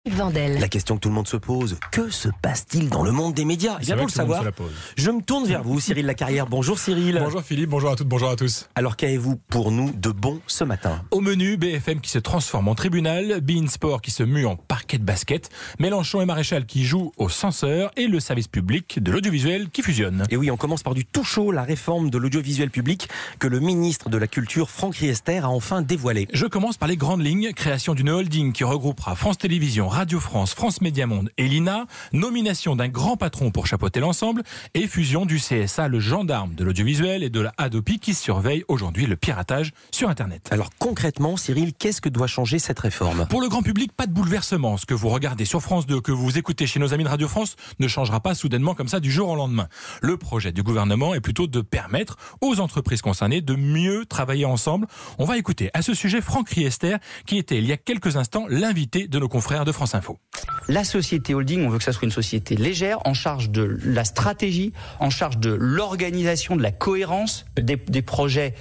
Vandel. La question que tout le monde se pose, que se passe-t-il dans le monde des médias ? Eh bien, pour le savoir, je me tourne vers vous, Cyril Lacarrière. Bonjour Cyril. Bonjour Philippe, bonjour à toutes, bonjour à tous. Alors qu'avez-vous pour nous de bon ce matin ? Au menu, BFM qui se transforme en tribunal, beIN Sport qui se mue en parquet de basket, Mélenchon et Maréchal qui jouent au censeur et le service public de l'audiovisuel qui fusionne. Et oui, on commence par du tout chaud, la réforme de l'audiovisuel public que le ministre de la Culture, Franck Riester, a enfin dévoilée. Je commence par les grandes lignes, création d'une holding qui regroupera France Télévisions, Radio France, France Média Monde et l'INA, nomination d'un grand patron pour chapeauter l'ensemble et fusion du CSA, le gendarme de l'audiovisuel, et de la Hadopi qui surveille aujourd'hui le piratage sur Internet. Alors concrètement, Cyril, qu'est-ce que doit changer cette réforme ? Pour le grand public, pas de bouleversement. Ce que vous regardez sur France 2, que vous écoutez chez nos amis de Radio France, ne changera pas soudainement comme ça du jour au lendemain. Le projet du gouvernement est plutôt de permettre aux entreprises concernées de mieux travailler ensemble. On va écouter à ce sujet Franck Riester, qui était il y a quelques instants l'invité de nos confrères de France Info. La société holding, on veut que ça soit une société légère, en charge de la stratégie, en charge de l'organisation, de la cohérence des projets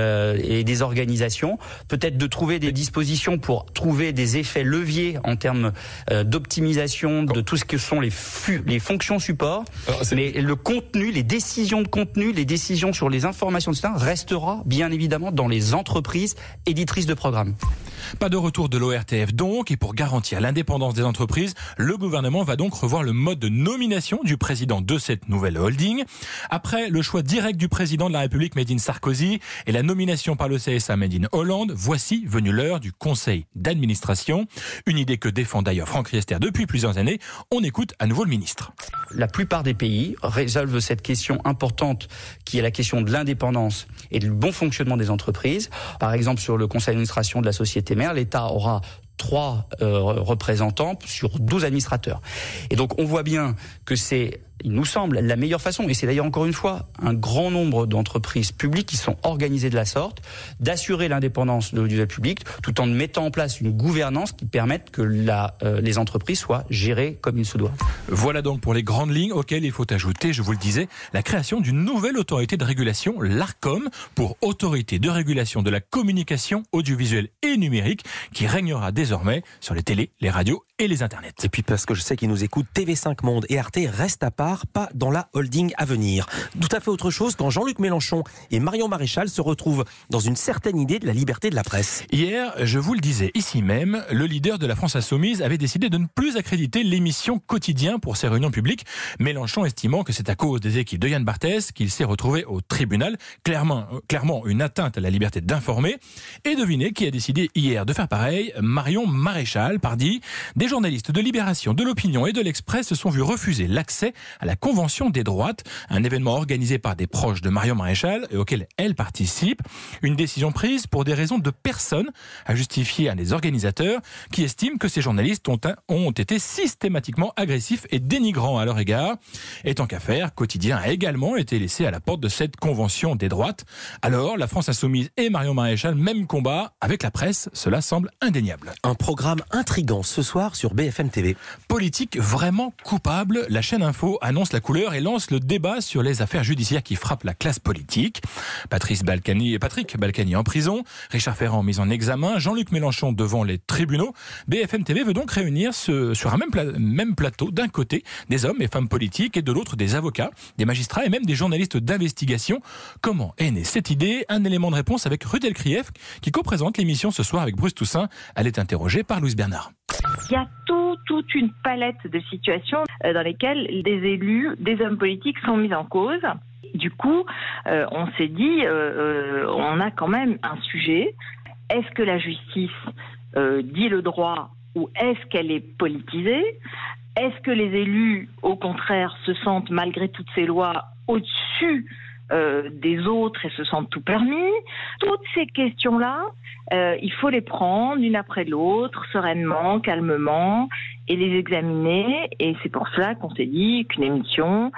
et des organisations. Peut-être de trouver des dispositions pour trouver des effets leviers en termes d'optimisation de tout ce que sont les fonctions support. Mais le contenu, les décisions de contenu, les décisions sur les informations, etc., restera bien évidemment dans les entreprises éditrices de programmes. Pas de retour de l'ORTF donc, et pour garantir l'indépendance des entreprises, le gouvernement va donc revoir le mode de nomination du président de cette nouvelle holding. Après le choix direct du président de la République made in Sarkozy et la nomination par le CSA made in Hollande, voici venue l'heure du conseil d'administration. Une idée que défend d'ailleurs Franck Riester depuis plusieurs années. On écoute à nouveau le ministre. La plupart des pays résolvent cette question importante qui est la question de l'indépendance et du bon fonctionnement des entreprises. Par exemple, sur le conseil d'administration de la société mère, l'État aura 3 représentants sur 12 administrateurs. Et donc on voit bien que c'est, il nous semble, la meilleure façon, et c'est d'ailleurs encore une fois un grand nombre d'entreprises publiques qui sont organisées de la sorte, d'assurer l'indépendance de l'audiovisuel public tout en mettant en place une gouvernance qui permette que les entreprises soient gérées comme il se doit. Voilà donc pour les grandes lignes auxquelles il faut ajouter, je vous le disais, la création d'une nouvelle autorité de régulation, l'ARCOM, pour Autorité de régulation de la communication audiovisuelle et numérique, qui régnera désormais sur les télés, les radios et les internets. Et puis parce que je sais qu'ils nous écoutent, TV5 Monde et Arte restent à part, pas dans la holding à venir. Tout à fait autre chose quand Jean-Luc Mélenchon et Marion Maréchal se retrouvent dans une certaine idée de la liberté de la presse. Hier, je vous le disais ici même, le leader de la France Insoumise avait décidé de ne plus accréditer l'émission Quotidien pour ses réunions publiques, Mélenchon estimant que c'est à cause des équipes de Yann Barthès qu'il s'est retrouvé au tribunal, clairement une atteinte à la liberté d'informer. Et devinez qui a décidé hier de faire pareil, Marion Maréchal, pardi. Des journalistes de Libération, de l'Opinion et de l'Express se sont vus refuser l'accès à la Convention des droites, un événement organisé par des proches de Marion Maréchal et auquel elle participe. Une décision prise pour des raisons de personne, à justifier à des organisateurs qui estiment que ces journalistes ont été systématiquement agressifs et dénigrants à leur égard. Et tant qu'à faire, Quotidien a également été laissé à la porte de cette Convention des droites. Alors, la France Insoumise et Marion Maréchal, même combat avec la presse, cela semble indéniable. Un programme intriguant ce soir sur BFM TV. Politique vraiment coupable, la chaîne Info annonce la couleur et lance le débat sur les affaires judiciaires qui frappent la classe politique. Patrick Balkany en prison, Richard Ferrand mis en examen, Jean-Luc Mélenchon devant les tribunaux. BFM TV veut donc réunir sur un même plateau, d'un côté des hommes et femmes politiques et de l'autre des avocats, des magistrats et même des journalistes d'investigation. Comment est née cette idée ? Un élément de réponse avec Ruth Elkrief qui co-présente l'émission ce soir avec Bruce Toussaint. Elle est interrogée par Louise Bernard. Il y a toute une palette de situations dans lesquelles des élus, des hommes politiques sont mis en cause. Du coup, on s'est dit, on a quand même un sujet. Est-ce que la justice dit le droit ou est-ce qu'elle est politisée ? Est-ce que les élus, au contraire, se sentent, malgré toutes ces lois, au-dessus des autres et se sentent tout permis? Toutes ces questions-là, il faut les prendre l'une après l'autre, sereinement, calmement, et les examiner. Et c'est pour cela qu'on s'est dit qu'une émission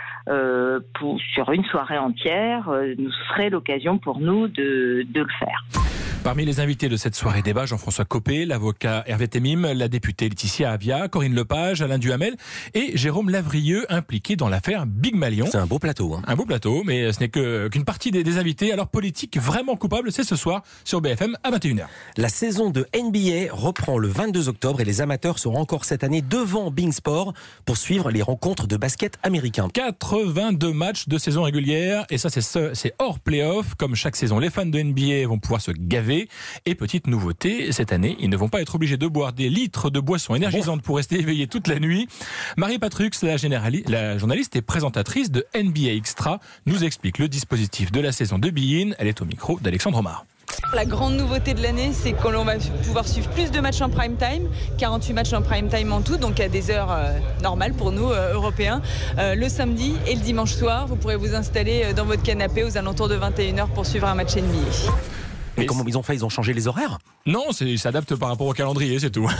sur une soirée entière nous serait l'occasion pour nous de le faire. Parmi les invités de cette soirée débat, Jean-François Copé, l'avocat Hervé Temim, la députée Laetitia Avia, Corinne Lepage, Alain Duhamel et Jérôme Lavrieux, impliqués dans l'affaire Big Malion. C'est un beau plateau. Un beau plateau, mais ce n'est qu'une partie des invités. Alors politique vraiment coupable, c'est ce soir sur BFM à 21h. La saison de NBA reprend le 22 octobre et les amateurs seront encore cette année devant Bein Sport pour suivre les rencontres de basket américain. 82 matchs de saison régulière et ça c'est hors play-off. Comme chaque saison, les fans de NBA vont pouvoir se gaver. Et petite nouveauté, cette année, ils ne vont pas être obligés de boire des litres de boissons énergisantes pour rester éveillés toute la nuit. Marie Patrux, la journaliste et présentatrice de NBA Extra, nous explique le dispositif de la saison de Be-In. Elle est au micro d'Alexandre Omar. La grande nouveauté de l'année, c'est qu'on va pouvoir suivre plus de matchs en prime time, 48 matchs en prime time en tout, donc à des heures normales pour nous, Européens. Le samedi et le dimanche soir, vous pourrez vous installer dans votre canapé aux alentours de 21h pour suivre un match NBA. Mais comment ils ont fait ? Ils ont changé les horaires ? Non, ils s'adaptent par rapport au calendrier, c'est tout.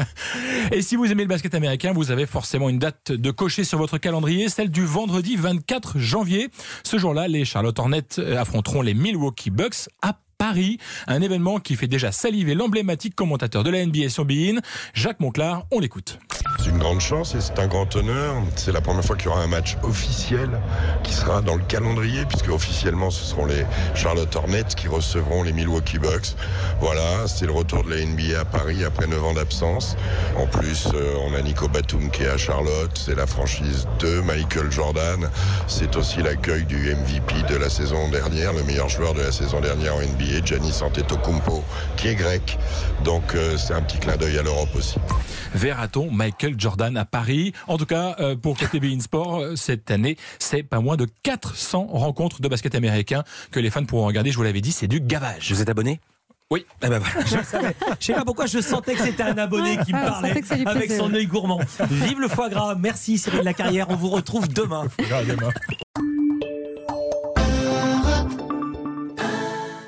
Et si vous aimez le basket américain, vous avez forcément une date de cocher sur votre calendrier, celle du vendredi 24 janvier. Ce jour-là, les Charlotte Hornets affronteront les Milwaukee Bucks à Paris, un événement qui fait déjà saliver l'emblématique commentateur de la NBA sur Be-In, Jacques Monclar, on l'écoute. C'est une grande chance et c'est un grand honneur. C'est la première fois qu'il y aura un match officiel qui sera dans le calendrier, puisque officiellement ce seront les Charlotte Hornets qui recevront les Milwaukee Bucks. Voilà, c'est le retour de la NBA à Paris après 9 ans d'absence. En plus, on a Nico Batum qui est à Charlotte, c'est la franchise de Michael Jordan. C'est aussi l'accueil du MVP de la saison dernière, le meilleur joueur de la saison dernière en NBA, Giannis Antetokounmpo, qui est grec. Donc c'est un petit clin d'œil à l'Europe aussi. Verra-t-on Michael Jordan à Paris? En tout cas, pour côté Be-In Sport, cette année, c'est pas moins de 400 rencontres de basket américain que les fans pourront regarder. Je vous l'avais dit, c'est du gavage. Vous êtes abonné ? Oui. Eh ben voilà, je le savais. Je sais pas pourquoi je sentais que c'était un abonné qui me parlait avec son œil gourmand. Vive le foie gras. Merci Cyril Lacarrière. On vous retrouve demain.